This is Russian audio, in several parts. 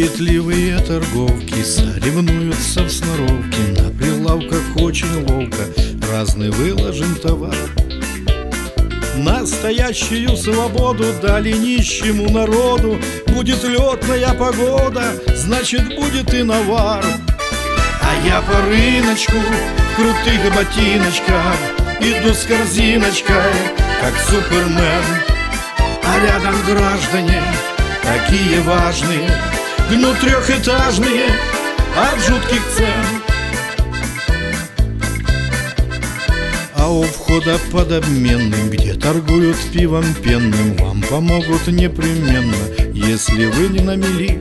Суетливые торговки соревнуются в сноровке, на прилавках очень ловко разный выложен товар. Настоящую свободу дали нищему народу. Будет летная погода, значит будет и навар. А я по рыночку в крутых ботиночках иду с корзиночкой, как Супермен. А рядом граждане такие важные, гнут трехэтажные от жутких цен. А у входа под обменным, где торгуют пивом пенным, вам помогут непременно, если вы не на мели.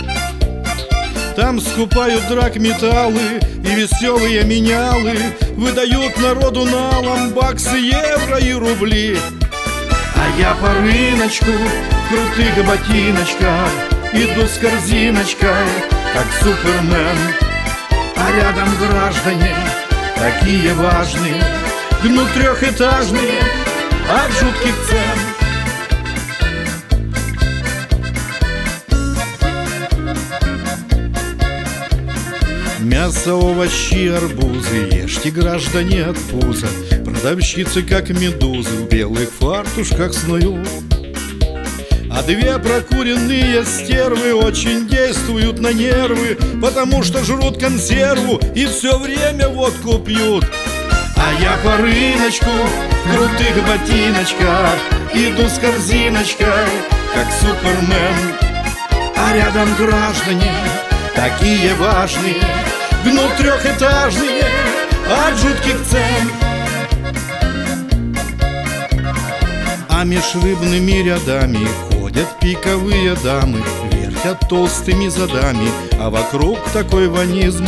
Там скупают драгметаллы и веселые менялы, выдают народу налом баксы, евро и рубли. А я по рыночку в крутых ботиночках иду с корзиночкой, как Супермен. А рядом граждане такие важные, гнут трехэтажные от жутких цен. Мясо, овощи, арбузы ешьте, граждане, от пуза. Продавщицы, как медузы, в белых фартушках снуют. А две прокуренные стервы очень действуют на нервы, потому что жрут консерву и все время водку пьют. А я по рыночку в крутых ботиночках иду с корзиночкой, как Супермен. А рядом граждане такие важные, гнут трехэтажные от жутких цен. А меж рыбными рядами ходят пиковые дамы, вертят толстыми задами, а вокруг такой ванизм.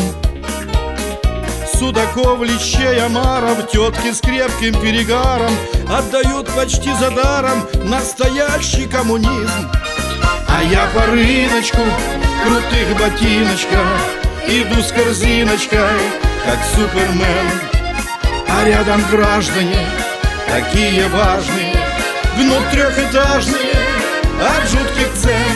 Судаков, лещей, омаров, тетки с крепким перегаром отдают почти за даром настоящий коммунизм. А я по рыночку в крутых ботиночках иду с корзиночкой, как Супермен. А рядом граждане такие важные, гнут трехэтажные от жутких цен.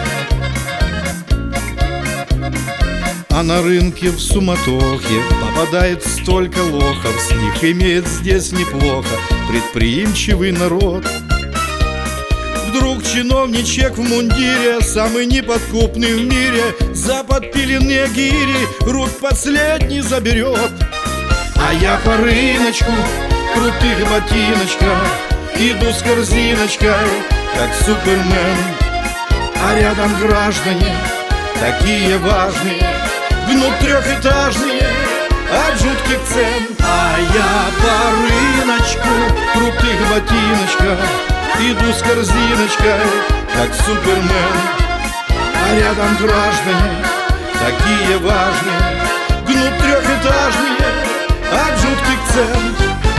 А на рынке в суматохе попадает столько лохов, с них имеет здесь неплохо предприимчивый народ. Вдруг чиновничек в мундире, самый неподкупный в мире, за подпиленные гири рук последний заберет. А я по рыночку в крутых ботиночках иду с корзиночкой, как Супермен. А рядом граждане такие важные, гнут трехэтажные от жутких цен. А я по рыночку в крутых ботиночках иду с корзиночкой, как Супермен. А рядом граждане такие важные, гнут трехэтажные от жутких цен.